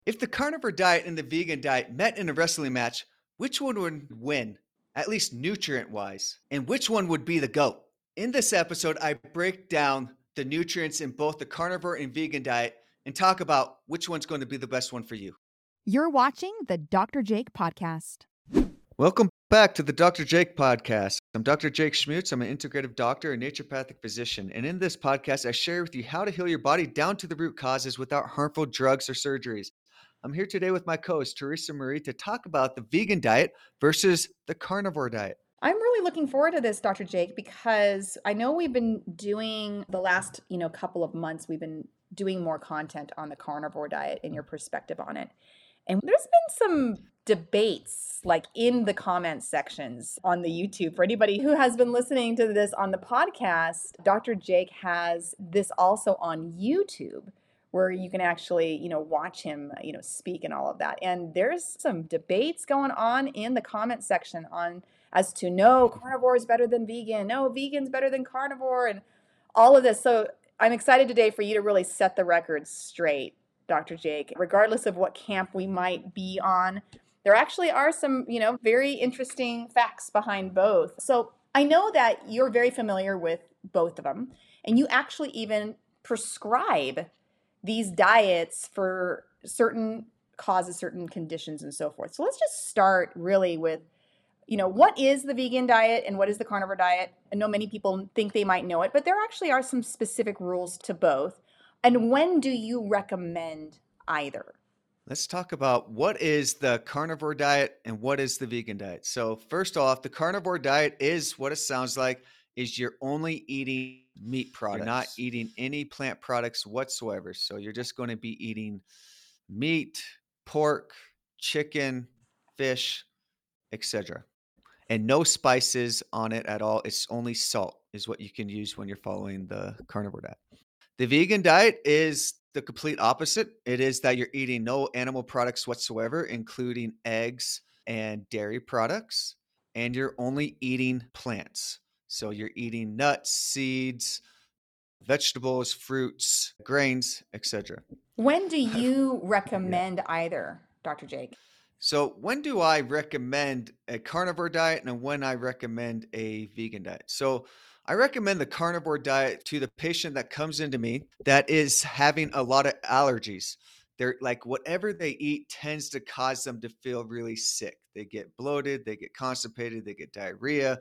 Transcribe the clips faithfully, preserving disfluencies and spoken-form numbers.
If the carnivore diet and the vegan diet met in a wrestling match, which one would win, at least nutrient wise? And which one would be the GOAT? In this episode, I break down the nutrients in both the carnivore and vegan diet and talk about which one's going to be the best one for you. You're watching the Doctor Jake Podcast. Welcome back to the Doctor Jake Podcast. I'm Doctor Jake Schmutz. I'm an integrative doctor and naturopathic physician. And in this podcast, I share with you how to heal your body down to the root causes without harmful drugs or surgeries. I'm here today with my co-host, Teresa Marie, to talk about the vegan diet versus the carnivore diet. I'm really looking forward to this, Doctor Jake, because I know we've been doing the last, you know, couple of months, we've been doing more content on the carnivore diet and your perspective on it. And there's been some debates like in the comment sections on the YouTube. For anybody who has been listening to this on the podcast, Doctor Jake has this also on YouTube, where you can actually, you know, watch him, you know, speak and all of that. And there's some debates going on in the comment section on as to no, carnivore is better than vegan, no, vegan's better than carnivore, and all of this. So I'm excited today for you to really set the record straight, Doctor Jake. Regardless of what camp we might be on, there actually are some, you know, very interesting facts behind both. So I know that you're very familiar with both of them, and you actually even prescribe these diets for certain causes, certain conditions, and so forth. So let's just start really with, you know, what is the vegan diet and what is the carnivore diet? I know many people think they might know it, but there actually are some specific rules to both. And when do you recommend either? Let's talk about what is the carnivore diet and what is the vegan diet. So first off, the carnivore diet is what it sounds like, is you're only eating meat products. You're not eating any plant products whatsoever. So you're just going to be eating meat, pork, chicken, fish, et cetera. And no spices on it at all. It's only salt is what you can use when you're following the carnivore diet. The vegan diet is the complete opposite. It is that you're eating no animal products whatsoever, including eggs and dairy products, and you're only eating plants. So you're eating nuts, seeds, vegetables, fruits, grains, et cetera. When do you recommend yeah. either, Doctor Jake? So when do I recommend a carnivore diet and when I recommend a vegan diet? So I recommend the carnivore diet to the patient that comes into me that is having a lot of allergies. They're like whatever they eat tends to cause them to feel really sick. They get bloated, they get constipated, they get diarrhea,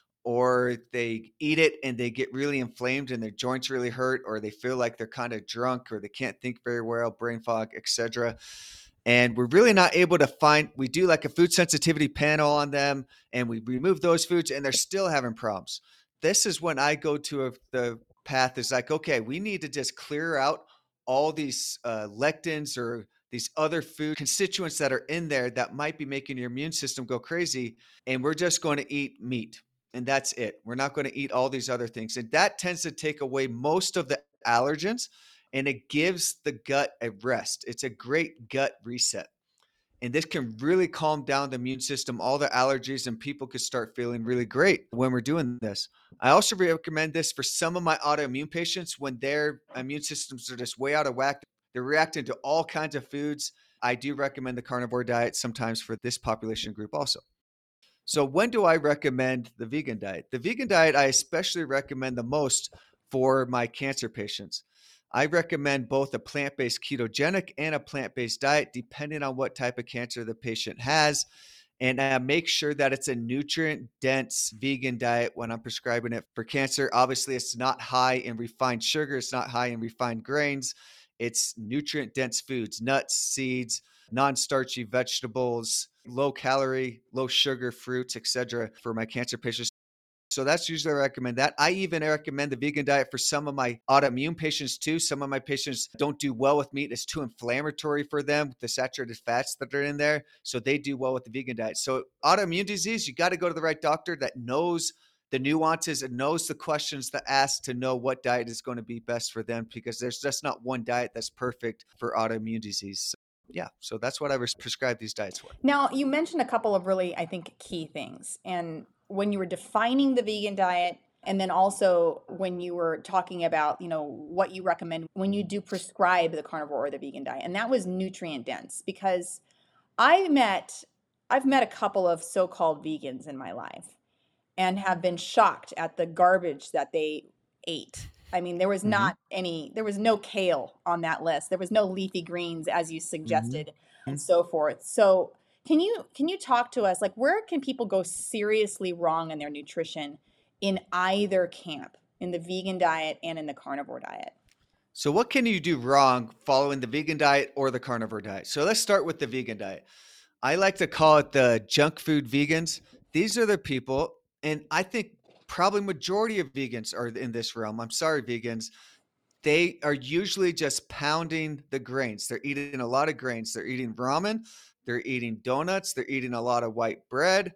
or they eat it and they get really inflamed and their joints really hurt, or they feel like they're kind of drunk, or they can't think very well, brain fog, et cetera. And we're really not able to find, we do like a food sensitivity panel on them and we remove those foods and they're still having problems. This is when I go to a, the path is like, okay, we need to just clear out all these uh, lectins or these other food constituents that are in there that might be making your immune system go crazy. And we're just going to eat meat. And that's it. We're not going to eat all these other things. And that tends to take away most of the allergens and it gives the gut a rest. It's a great gut reset. And this can really calm down the immune system, all the allergies, and people could start feeling really great when we're doing this. I also recommend this for some of my autoimmune patients when their immune systems are just way out of whack. They're reacting to all kinds of foods. I do recommend the carnivore diet sometimes for this population group also. So when do I recommend the vegan diet? The vegan diet I especially recommend the most for my cancer patients. I recommend both a plant-based ketogenic and a plant-based diet, depending on what type of cancer the patient has. And I make sure that it's a nutrient-dense vegan diet when I'm prescribing it for cancer. Obviously, it's not high in refined sugar. It's not high in refined grains. It's nutrient-dense foods, nuts, seeds, non-starchy vegetables, low calorie, low sugar fruits, et cetera for my cancer patients. So that's usually I recommend that. I even recommend the vegan diet for some of my autoimmune patients too. Some of my patients don't do well with meat. It's too inflammatory for them with the saturated fats that are in there. So they do well with the vegan diet. So autoimmune disease, you got to go to the right doctor that knows the nuances and knows the questions to ask to know what diet is going to be best for them, because there's just not one diet that's perfect for autoimmune disease. So yeah, so that's what I prescribe these diets for. Now, you mentioned a couple of really, I think, key things. And when you were defining the vegan diet, And then also when you were talking about, you know, what you recommend when you do prescribe the carnivore or the vegan diet, and that was nutrient dense because I met I've met a couple of so-called vegans in my life and have been shocked at the garbage that they ate. I mean, there was Hmm. not any, there was no kale on that list. There was no leafy greens as you Hmm. suggested and so forth. So, can you can you talk to us like where can people go seriously wrong in their nutrition in either camp, in the vegan diet and in the carnivore diet? So, what can you do wrong following the vegan diet or the carnivore diet? So, let's start with the vegan diet. I like to call it the junk food vegans. These are the people, and I think probably majority of vegans are in this realm. I'm sorry, vegans. They are usually just pounding the grains. They're eating a lot of grains. They're eating ramen. They're eating donuts. They're eating a lot of white bread.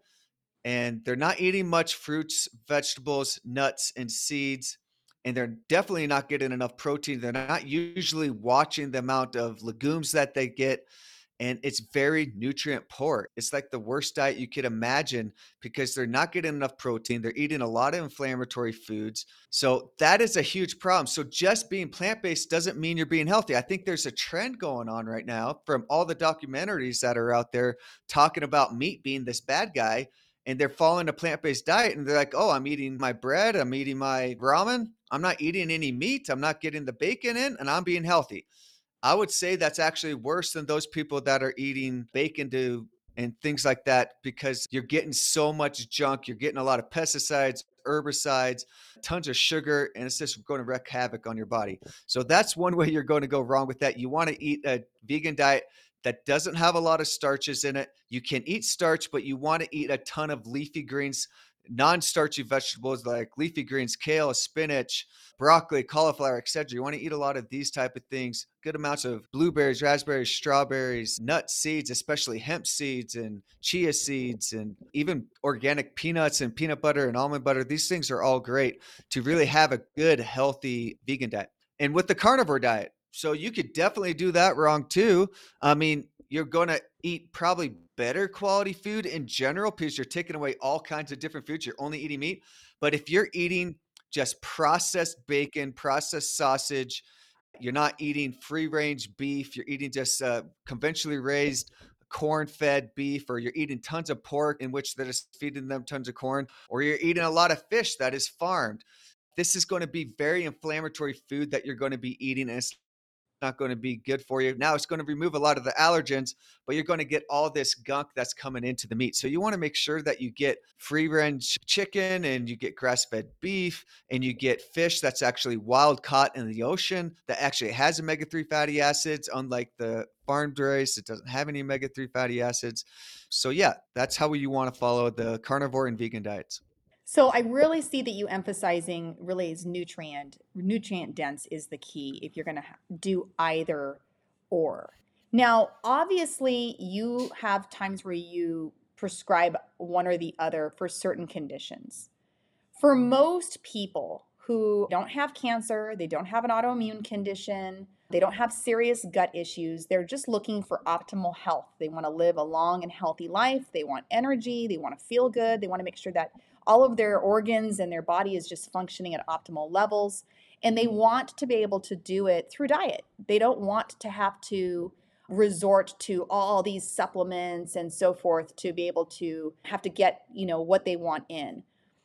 And they're not eating much fruits, vegetables, nuts, and seeds. And they're definitely not getting enough protein. They're not usually watching the amount of legumes that they get, and it's very nutrient poor. It's like the worst diet you could imagine because they're not getting enough protein. They're eating a lot of inflammatory foods. So that is a huge problem. So just being plant-based doesn't mean you're being healthy. I think there's a trend going on right now from all the documentaries that are out there talking about meat being this bad guy. And they're following a plant-based diet and they're like, oh, I'm eating my bread, I'm eating my ramen, I'm not eating any meat, I'm not getting the bacon in, and I'm being healthy. I would say that's actually worse than those people that are eating bacon to and things like that because you're getting so much junk. You're getting a lot of pesticides, herbicides, tons of sugar, and it's just going to wreak havoc on your body. So that's one way you're going to go wrong with that. You want to eat a vegan diet that doesn't have a lot of starches in it. You can eat starch, but you want to eat a ton of leafy greens, non-starchy vegetables like leafy greens, kale, spinach, broccoli, cauliflower, et cetera. You want to eat a lot of these type of things. Good amounts of blueberries, raspberries, strawberries, nuts, seeds, especially hemp seeds and chia seeds, and even organic peanuts and peanut butter and almond butter. These things are all great to really have a good, healthy vegan diet. And with the carnivore diet, so you could definitely do that wrong too. I mean, you're going to eat probably better quality food in general because you're taking away all kinds of different foods. You're only eating meat. But if you're eating just processed bacon, processed sausage, you're not eating free range beef, you're eating just uh, conventionally raised corn fed beef, or you're eating tons of pork in which they're just feeding them tons of corn, or you're eating a lot of fish that is farmed. This is going to be very inflammatory food that you're going to be eating, and it's not going to be good for you. Now it's going to remove a lot of the allergens, but you're going to get all this gunk that's coming into the meat. So you want to make sure that you get free range chicken and you get grass fed beef and you get fish that's actually wild caught in the ocean that actually has omega three fatty acids, unlike the farmed race, it doesn't have any omega three fatty acids. So yeah, that's how you want to follow the carnivore and vegan diets. So I really see that you emphasizing really is nutrient nutrient dense is the key if you're going to do either or. Now, obviously, you have times where you prescribe one or the other for certain conditions. For most people who don't have cancer, they don't have an autoimmune condition, they don't have serious gut issues, they're just looking for optimal health. They want to live a long and healthy life, they want energy, they want to feel good, they want to make sure that all of their organs and their body is just functioning at optimal levels. And they want to be able to do it through diet. They don't want to have to resort to all these supplements and so forth to be able to have to get, you know, what they want in.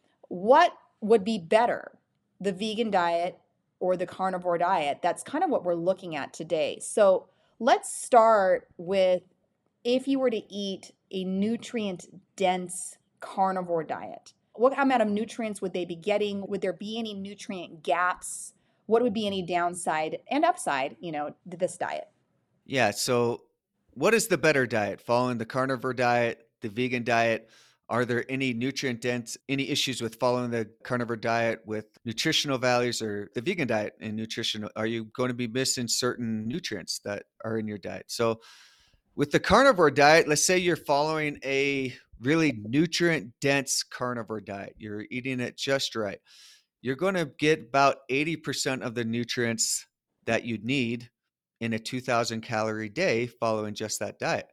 What would be better, the vegan diet or the carnivore diet? That's kind of what we're looking at today. So let's start with if you were to eat a nutrient dense carnivore diet, what amount of nutrients would they be getting? Would there be any nutrient gaps? What would be any downside and upside, you know, to this diet? Yeah. So, what is the better diet? Following the carnivore diet, the vegan diet? Are there any nutrient dense, any issues with following the carnivore diet with nutritional values or the vegan diet and nutrition? Are you going to be missing certain nutrients that are in your diet? So, with the carnivore diet, let's say you're following a really nutrient dense carnivore diet, you're eating it just right. You're going to get about eighty percent of the nutrients that you need in a two thousand calorie day following just that diet.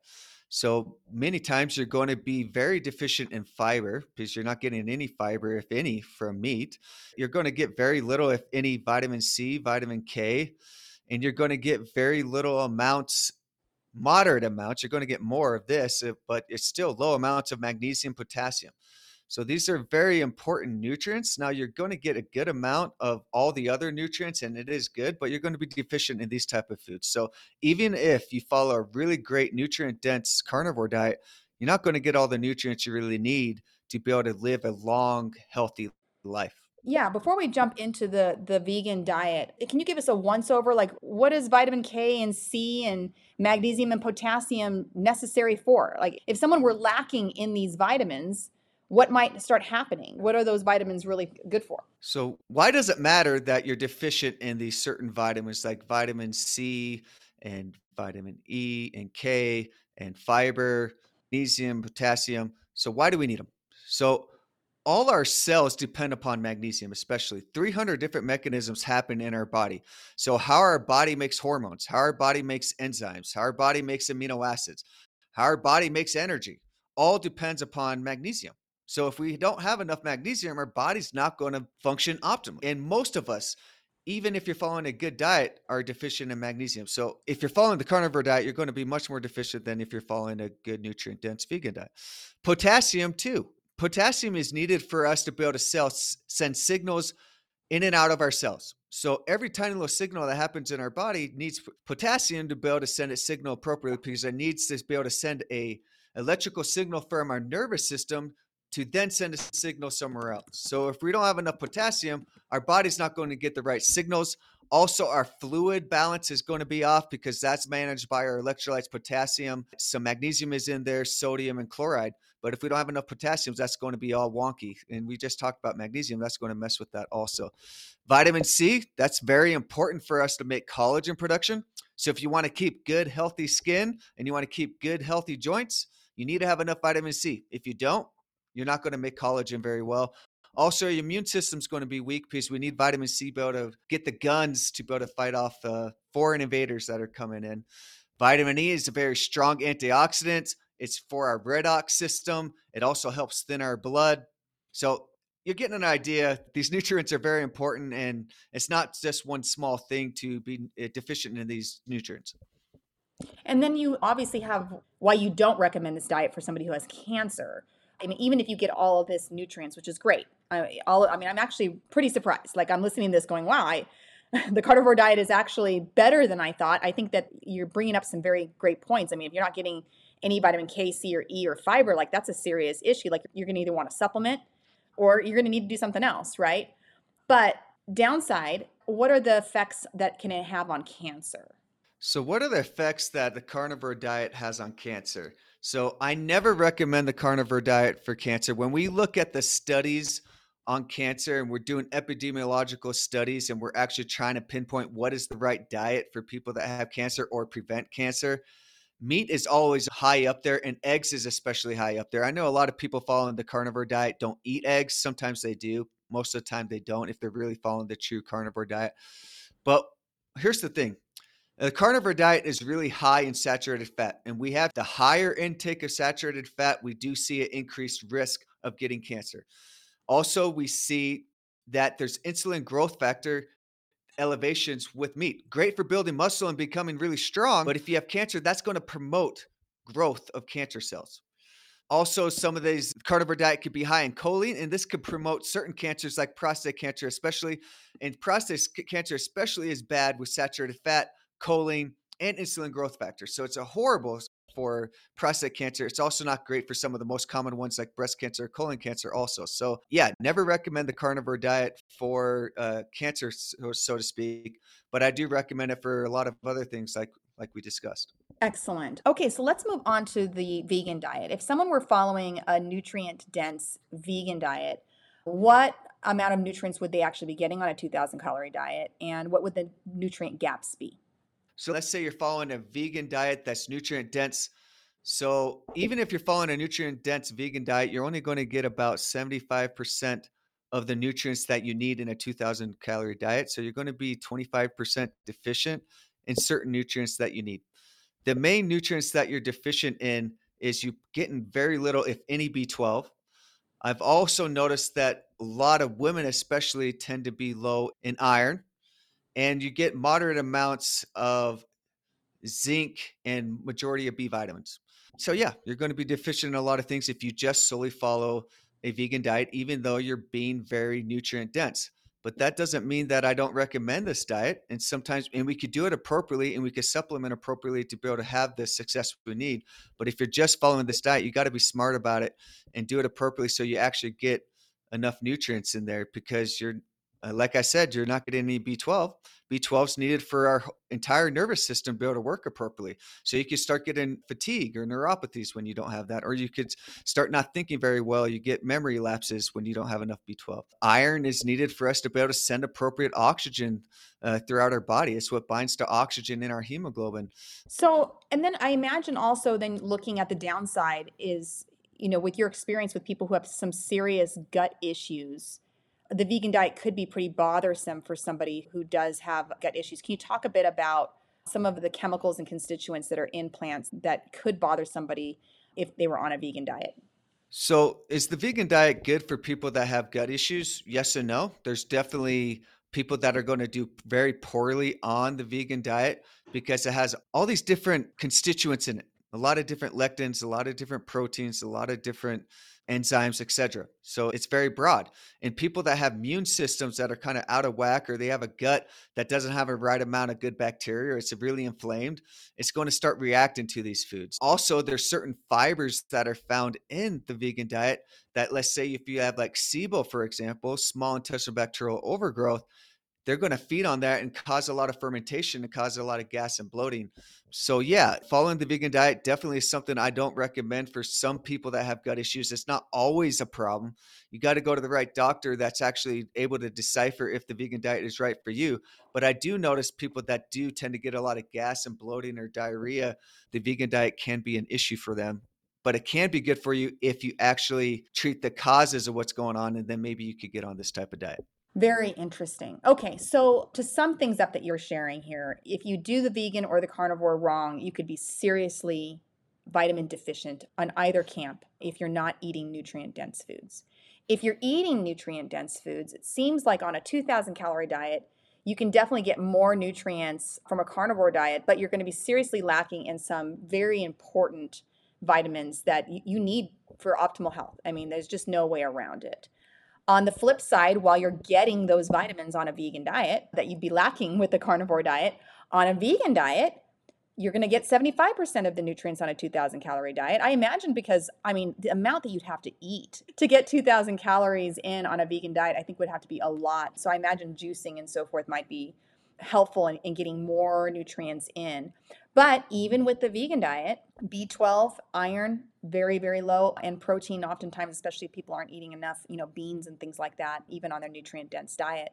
So many times you're going to be very deficient in fiber because you're not getting any fiber, if any, from meat. You're going to get very little, if any, vitamin C, vitamin K, and you're going to get very little amounts, moderate amounts. You're going to get more of this, uh, but it's still low amounts of magnesium, potassium. So these are very important nutrients. Now you're going to get a good amount of all the other nutrients, and it is good, but you're going to be deficient in these type of foods. So even if you follow a really great nutrient dense carnivore diet, you're not going to get all the nutrients you really need to be able to live a long, healthy life. Yeah, before we jump into the the vegan diet, can you give us a once over? Like, what is vitamin K and C and magnesium and potassium necessary for? Like, if someone were lacking in these vitamins, what might start happening? What are those vitamins really good for? So why does it matter that you're deficient in these certain vitamins like vitamin C and vitamin E and K and fiber, magnesium, potassium? So why do we need them? So all our cells depend upon magnesium, especially three hundred different mechanisms happen in our body. So how our body makes hormones, how our body makes enzymes, how our body makes amino acids, how our body makes energy, all depends upon magnesium. So if we don't have enough magnesium, our body's not going to function optimally. And most of us, even if you're following a good diet, are deficient in magnesium. So if you're following the carnivore diet, you're going to be much more deficient than if you're following a good nutrient dense vegan diet. Potassium too. Potassium is needed for us to be able to sell, send signals in and out of our cells. So every tiny little signal that happens in our body needs potassium to be able to send a signal appropriately, because it needs to be able to send a electrical signal from our nervous system to then send a signal somewhere else. So if we don't have enough potassium, our body's not going to get the right signals. Also, our fluid balance is going to be off because that's managed by our electrolytes, potassium. Some magnesium is in there, sodium and chloride. But if we don't have enough potassium, that's going to be all wonky. And we just talked about magnesium. That's going to mess with that also. Vitamin C, that's very important for us to make collagen production. So if you want to keep good, healthy skin and you want to keep good, healthy joints, you need to have enough vitamin C. If you don't, you're not going to make collagen very well. Also, your immune system's going to be weak because we need vitamin C to be able to get the guns to be able to fight off uh, foreign invaders that are coming in. Vitamin E is a very strong antioxidant. It's for our redox system. It also helps thin our blood. So you're getting an idea. These nutrients are very important, and it's not just one small thing to be deficient in these nutrients. And then you obviously have why you don't recommend this diet for somebody who has cancer. I mean, even if you get all of this nutrients, which is great. I, all, I mean, I'm actually pretty surprised. Like, I'm listening to this going, wow, I, the carnivore diet is actually better than I thought. I think that you're bringing up some very great points. I mean, if you're not getting any vitamin K, C, or E, or fiber, like, that's a serious issue. Like, you're going to either want to supplement or you're going to need to do something else, right? But downside, what are the effects that can it have on cancer? So what are the effects that the carnivore diet has on cancer? So I never recommend the carnivore diet for cancer. When we look at the studies on cancer and we're doing epidemiological studies and we're actually trying to pinpoint what is the right diet for people that have cancer or prevent cancer, meat is always high up there, and eggs is especially high up there. I know a lot of people following the carnivore diet don't eat eggs. Sometimes they do. Most of the time they don't if they're really following the true carnivore diet. But here's the thing. The carnivore diet is really high in saturated fat, and we have the higher intake of saturated fat, we do see an increased risk of getting cancer. Also, we see that there's insulin growth factor elevations with meat. Great for building muscle and becoming really strong, but if you have cancer, that's going to promote growth of cancer cells. Also, some of these carnivore diet could be high in choline, and this could promote certain cancers like prostate cancer, especially. And prostate cancer especially is bad with saturated fat, choline, and insulin growth factor. So it's a horrible for prostate cancer. It's also not great for some of the most common ones like breast cancer, colon cancer also. So yeah, never recommend the carnivore diet for uh, cancer, so, so to speak, but I do recommend it for a lot of other things like like we discussed. Excellent. Okay, so let's move on to the vegan diet. If someone were following a nutrient dense vegan diet, what amount of nutrients would they actually be getting on a two thousand calorie diet? And what would the nutrient gaps be? So let's say you're following a vegan diet that's nutrient dense. So even if you're following a nutrient dense vegan diet, you're only going to get about seventy-five percent of the nutrients that you need in a two thousand calorie diet. So you're going to be twenty-five percent deficient in certain nutrients that you need. The main nutrients that you're deficient in is you getting very little, if any, B twelve. I've also noticed that a lot of women especially tend to be low in iron, and you get moderate amounts of zinc and majority of B vitamins. So yeah, you're going to be deficient in a lot of things if you just solely follow a vegan diet, even though you're being very nutrient dense. But that doesn't mean that I don't recommend this diet. And sometimes, and we could do it appropriately and we could supplement appropriately to be able to have the success we need. But if you're just following this diet, you got to be smart about it and do it appropriately so you actually get enough nutrients in there, because you're, uh, like I said, you're not getting any B twelve. B twelve is needed for our entire nervous system to be able to work appropriately. So you could start getting fatigue or neuropathies when you don't have that, or you could start not thinking very well. You get memory lapses when you don't have enough B twelve. Iron is needed for us to be able to send appropriate oxygen uh, throughout our body. It's what binds to oxygen in our hemoglobin. So, and then I imagine also then looking at the downside is, you know, with your experience with people who have some serious gut issues, the vegan diet could be pretty bothersome for somebody who does have gut issues. Can you talk a bit about some of the chemicals and constituents that are in plants that could bother somebody if they were on a vegan diet? So, is the vegan diet good for people that have gut issues? Yes and no. There's definitely people that are going to do very poorly on the vegan diet because it has all these different constituents in it. A lot of different lectins, a lot of different proteins, a lot of different enzymes, et cetera. So it's very broad. And people that have immune systems that are kind of out of whack, or they have a gut that doesn't have a right amount of good bacteria, or it's really inflamed, it's going to start reacting to these foods. Also, there's certain fibers that are found in the vegan diet that, let's say if you have like SIBO, for example, small intestinal bacterial overgrowth, they're going to feed on that and cause a lot of fermentation and cause a lot of gas and bloating. So yeah, following the vegan diet definitely is something I don't recommend for some people that have gut issues. It's not always a problem. You got to go to the right doctor that's actually able to decipher if the vegan diet is right for you. But I do notice people that do tend to get a lot of gas and bloating or diarrhea, the vegan diet can be an issue for them. But it can be good for you if you actually treat the causes of what's going on, and then maybe you could get on this type of diet. Very interesting. Okay, so to sum things up that you're sharing here, if you do the vegan or the carnivore wrong, you could be seriously vitamin deficient on either camp if you're not eating nutrient dense foods. If you're eating nutrient dense foods, it seems like on a two thousand calorie diet, you can definitely get more nutrients from a carnivore diet, but you're going to be seriously lacking in some very important vitamins that you need for optimal health. I mean, there's just no way around it. On the flip side, while you're getting those vitamins on a vegan diet that you'd be lacking with the carnivore diet, on a vegan diet, you're going to get seventy-five percent of the nutrients on a two thousand calorie diet. I imagine because, I mean, the amount that you'd have to eat to get two thousand calories in on a vegan diet, I think would have to be a lot. So I imagine juicing and so forth might be helpful in, in getting more nutrients in. But even with the vegan diet, B twelve, iron, very, very low, and protein oftentimes, especially if people aren't eating enough, you know, beans and things like that, even on their nutrient dense diet.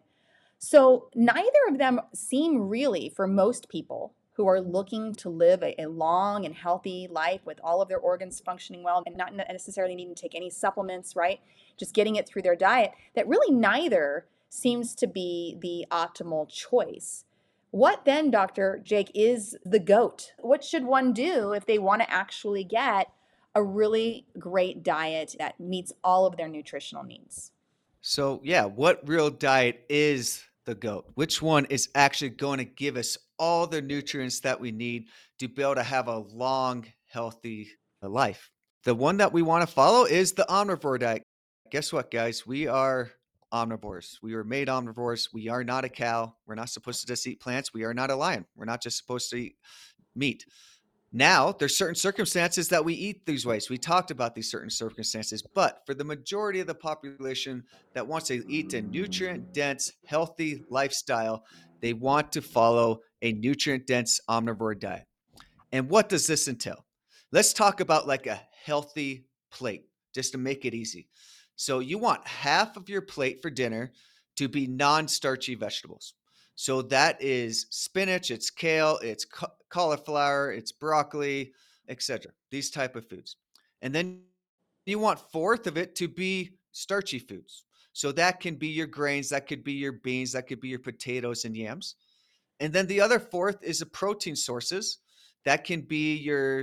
So neither of them seem really, for most people who are looking to live a, a long and healthy life with all of their organs functioning well and not necessarily needing to take any supplements, right? Just getting it through their diet, that really neither seems to be the optimal choice. What then, Doctor Jake, is the GOAT? What should one do if they want to actually get a really great diet that meets all of their nutritional needs? So yeah, what real diet is the GOAT? Which one is actually going to give us all the nutrients that we need to be able to have a long, healthy life? The one that we want to follow is the omnivore diet. Guess what, guys? We are omnivores. We were made omnivores. We are not a cow. We're not supposed to just eat plants. We are not a lion. We're not just supposed to eat meat. Now, there's certain circumstances that we eat these ways. We talked about these certain circumstances, but for the majority of the population that wants to eat a nutrient-dense, healthy lifestyle, they want to follow a nutrient-dense omnivore diet. And what does this entail? Let's talk about like a healthy plate, just to make it easy. So you want half of your plate for dinner to be non-starchy vegetables. So that is spinach, it's kale, it's cauliflower, it's broccoli, et cetera. These type of foods. And then you want fourth of it to be starchy foods. So that can be your grains, that could be your beans, that could be your potatoes and yams. And then the other fourth is the protein sources. That can be your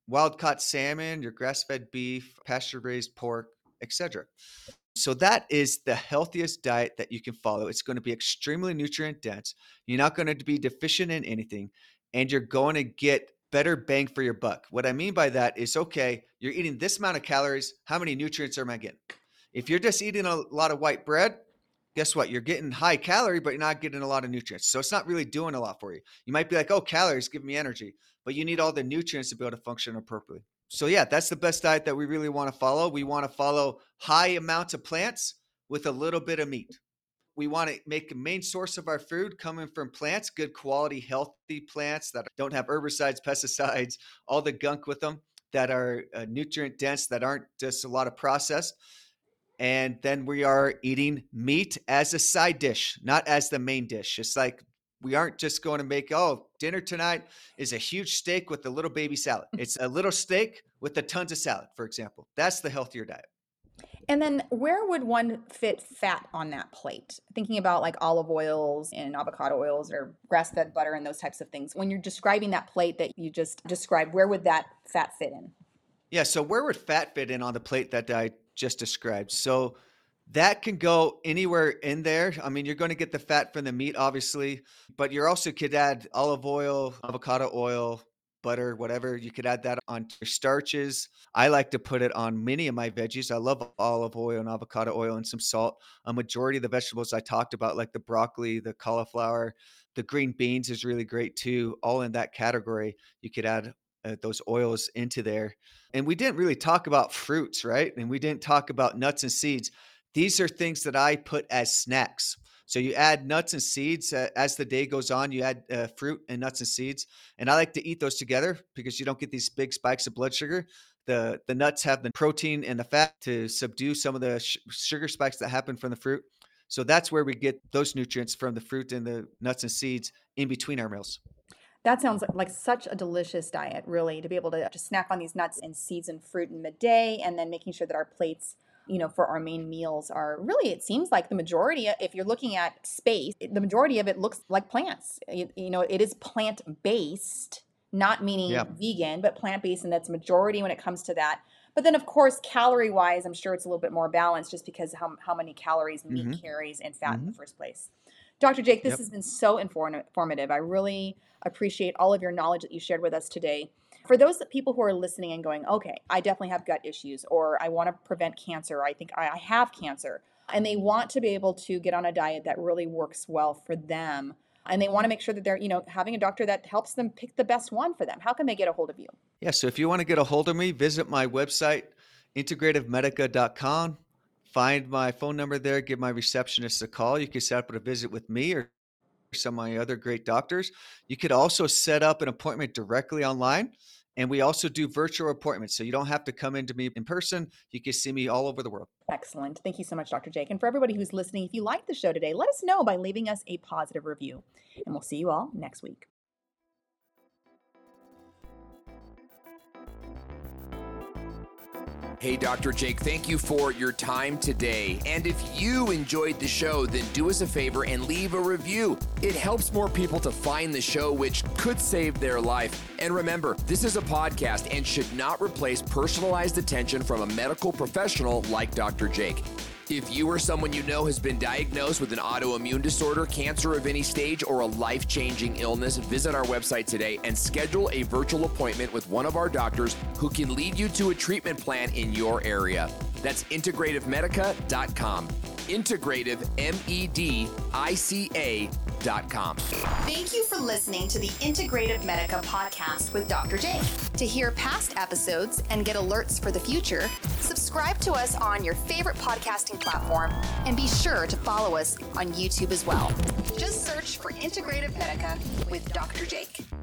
wild-caught salmon, your grass-fed beef, pasture-raised pork, et cetera. So that is the healthiest diet that you can follow. It's going to be extremely nutrient dense. You're not going to be deficient in anything, and you're going to get better bang for your buck. What I mean by that is, okay, you're eating this amount of calories. How many nutrients am I getting? If you're just eating a lot of white bread, guess what? You're getting high calorie, but you're not getting a lot of nutrients. So it's not really doing a lot for you. You might be like, oh, calories give me energy, but you need all the nutrients to be able to function appropriately. So yeah, that's the best diet that we really want to follow. We want to follow high amounts of plants with a little bit of meat. We want to make a main source of our food coming from plants, good quality, healthy plants that don't have herbicides, pesticides, all the gunk with them, that are uh, nutrient dense, that aren't just a lot of processed. And then we are eating meat as a side dish, not as the main dish. It's like, we aren't just going to make, oh, dinner tonight is a huge steak with a little baby salad. It's a little steak with a tons of salad, for example. That's the healthier diet. And then where would one fit fat on that plate? Thinking about like olive oils and avocado oils or grass-fed butter and those types of things. When you're describing that plate that you just described, where would that fat fit in? Yeah, so where would fat fit in on the plate that I just described? So that can go anywhere in there. I mean, you're going to get the fat from the meat, obviously, but you also could add olive oil, avocado oil, butter, whatever. You could add that on your starches. I like to put it on many of my veggies. I love olive oil and avocado oil and some salt. A majority of the vegetables I talked about, like the broccoli, the cauliflower, the green beans is really great too. All in that category. You could add uh, those oils into there. And we didn't really talk about fruits, right? And we didn't talk about nuts and seeds. These are things that I put as snacks. So you add nuts and seeds uh, as the day goes on, you add uh, fruit and nuts and seeds. And I like to eat those together because you don't get these big spikes of blood sugar. The, the nuts have the protein and the fat to subdue some of the sh- sugar spikes that happen from the fruit. So that's where we get those nutrients from the fruit and the nuts and seeds in between our meals. That sounds like such a delicious diet, really, to be able to just snack on these nuts and seeds and fruit in midday, and then making sure that our plates, you know, for our main meals are really, it seems like the majority, if you're looking at space, the majority of it looks like plants. You, you know, it is plant-based, not meaning Yeah. vegan, but plant-based, and that's majority when it comes to that. But then, of course, calorie-wise, I'm sure it's a little bit more balanced just because how, how many calories meat Mhm. carries and fat in the Mhm. first place. Doctor Jake, this Yep. has been so inform- informative. I really appreciate all of your knowledge that you shared with us today. For those people who are listening and going, okay, I definitely have gut issues, or I want to prevent cancer, or I think I I have cancer, and they want to be able to get on a diet that really works well for them, and they want to make sure that they're, you know, having a doctor that helps them pick the best one for them. How can they get a hold of you? Yeah, so if you want to get a hold of me, visit my website, integrative medica dot com. Find my phone number there, give my receptionist a call. You can set up a visit with me or some of my other great doctors. You could also set up an appointment directly online. And we also do virtual appointments. So you don't have to come into me in person. You can see me all over the world. Excellent. Thank you so much, Doctor Jake. And for everybody who's listening, if you liked the show today, let us know by leaving us a positive review. And we'll see you all next week. Hey, Doctor Jake, thank you for your time today. And if you enjoyed the show, then do us a favor and leave a review. It helps more people to find the show, which could save their life. And remember, this is a podcast and should not replace personalized attention from a medical professional like Doctor Jake. If you or someone you know has been diagnosed with an autoimmune disorder, cancer of any stage, or a life-changing illness, visit our website today and schedule a virtual appointment with one of our doctors who can lead you to a treatment plan in your area. That's integrative medica dot com. Integrative, M E D I C A dot com. Thank you for listening to the Integrative Medica podcast with Doctor Jake. To hear past episodes and get alerts for the future, subscribe to us on your favorite podcasting platform and be sure to follow us on YouTube as well. Just search for Integrative Medica with Doctor Jake.